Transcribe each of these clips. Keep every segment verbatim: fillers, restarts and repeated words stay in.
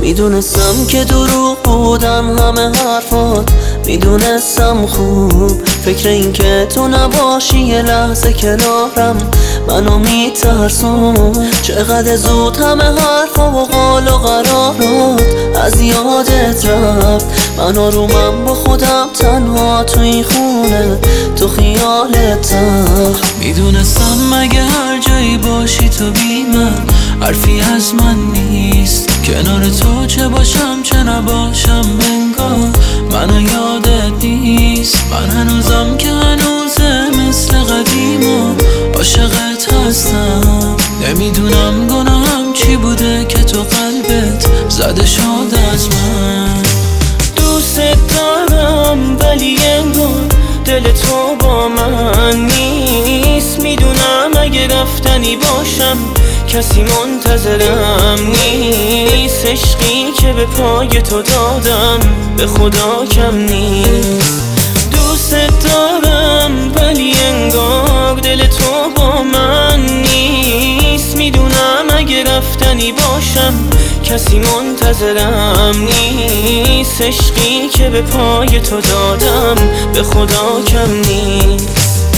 میدونستم که دروغ بودن همه حرفات، میدونستم خوب فکر این که تو نباشی یه لحظه کنارم منو میترسون. چقدر زود همه حرفا و قال و قرارات از یادت رفت، من آرومم با خودم تنها تو این خونه تو خیالت تخت. میدونستم مگه هر جایی باشی تو بی من حرفی از من نیست، کنار تو چه باشم چه نباشم انگار منو یادت نیست. من هنوزم که هنوزه مثل قدیم و عاشقت هستم، نمیدونم گناهم چی بوده که تو قلبت زده شد از من. دوست دارم ولی انگار دل تو با من نیست، میدونم اگه رفتنی باشم کسی منتظرم نیست. عشقی که به پای تو دادم به خدا کم نیست. دوست دارم ولی انگار دل تو با من نیست، میدونم اگه رفتنی باشم کسی منتظرم نیست. عشقی که به پای تو دادم به خدا کم نیست.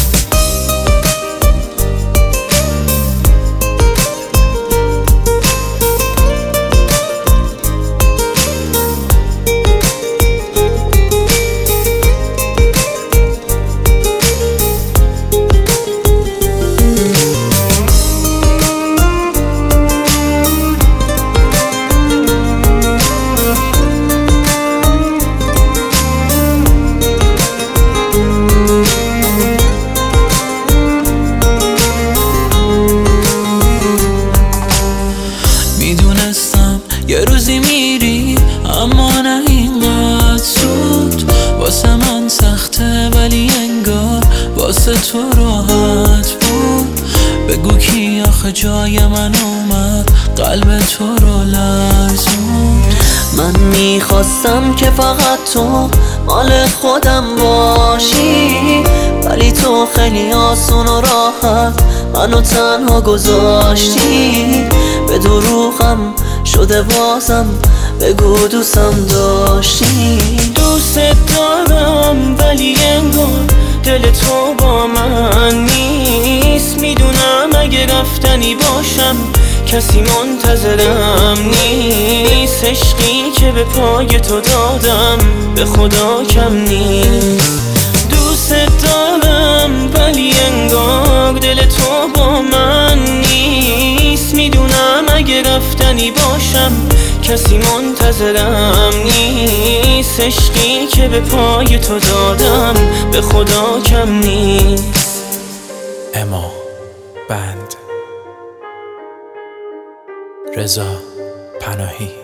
یه روزی میری اما نه اینقدر زود، واسه من سخته ولی انگار واسه تو راحت بود. بگو کی آخه جای من اومد قلب تو رو لرزوند. من میخواستم که فقط تو مال خودم باشی، ولی تو خیلی آسون و راحت منو تنها گذاشتی. به دروغم شده بازم بگو دوستم داشتی. دوست دارم ولی انگار دل تو با من نیست، میدونم اگه رفتنی باشم کسی منتظرم نیست. عشقی که به پای تو دادم به خدا کم نیست. دوست دارم ولی انگار دل تو با من نیست، میدونم اگه رفتنی باشم کسی منتظرم نیست. عشقی که به پای تو دادم به خدا کم نیست. اما بند رضا پناهی.